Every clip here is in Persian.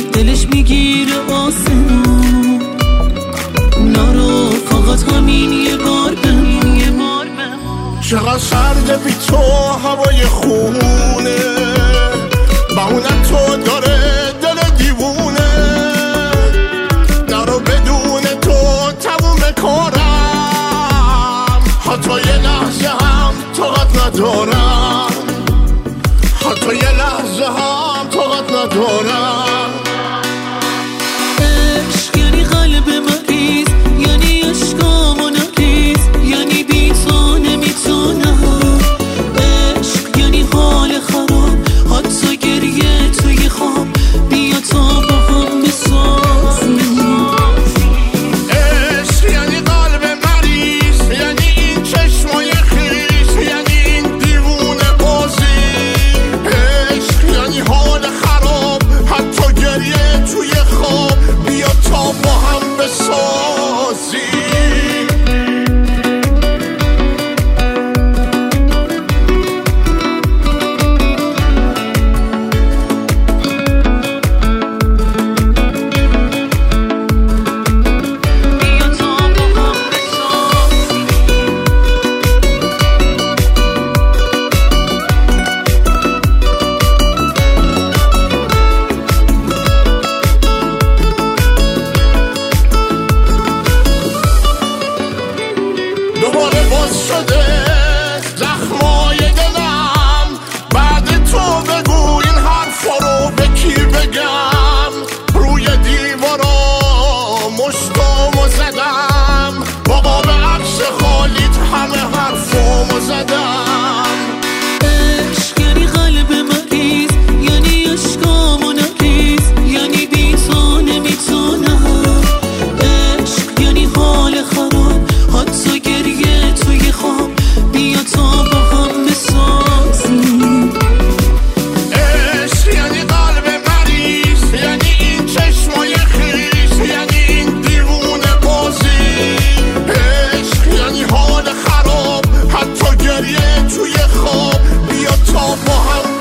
دلش میگیره آسمون، نرو فقط همین یه بار بمون. چقدر سرده بی تو هوای خونه، بهونه تو داره دل دیوونه، نرو بدون تو تموم کارم، حتی یه لحظه هم طاقت ندارم، حتی یه لحظه هم طاقت ندارم. عشق یعنی قلب مریض، یعنی عشقامو نریز، یعنی بی تو نمیتونم. عشق یعنی حال خراب، حتی گریه توی خواب، بیا تا با هم بسازیم. عشق یعنی قلب مریض، یعنی این چشمای خیس، یعنی این دیوونه بازی. عشق یعنی حال خراب، حتی گریه توی خواب، بیا تا با هم بسازیم. دوباره باز شده زخمای دلم، بعد تو بگو این حرفا رو به کی بگم. روی دیوارا مشتامو زدم، بابا به عکس خالیت همه حرفامو زدم. عشق یعنی قلب مریض، یعنی عشقامو نریز، یعنی بی تو نمیتونم. عشق یعنی حال خراب، حتی گریه توی خواب، بیا تا با هم بسازیم. عشق یعنی قلب مریض، یعنی این چشمای خیس، یعنی این دیوونه بازی. عشق یعنی حال خراب، حتی گریه توی خواب، بیا تا با هم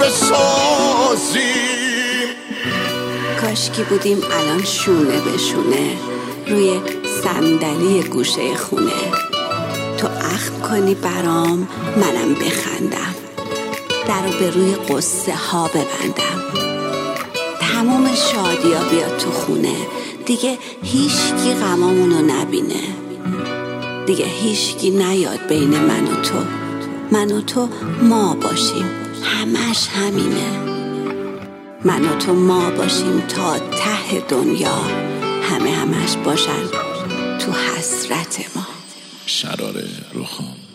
بسازیم. کاشکی بودیم الان شونه به شونه روی صندلی گوشه خونه، تو اخم کنی برام منم بخندم، درو به روی قصه ها ببندم، تمام شادیا بیاد تو خونه، دیگه هیچکی غمامونو نبینه، دیگه هیچکی نیاد بین من و تو ما باشیم، همش همینه. من و تو ما باشیم تا ته دنیا، همش باشن تو حسرت ما. شرار روخان.